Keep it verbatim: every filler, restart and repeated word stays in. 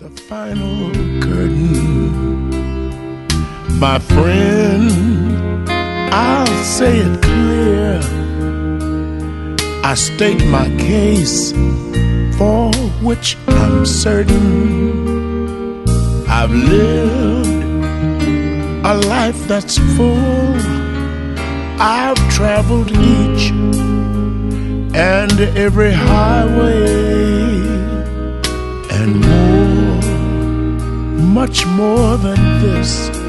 the final curtain. My friend, I'll say it clear. I state my case, for which I'm certain. I've lived a life that's full. I've traveled each and every highway, and more, much more than this,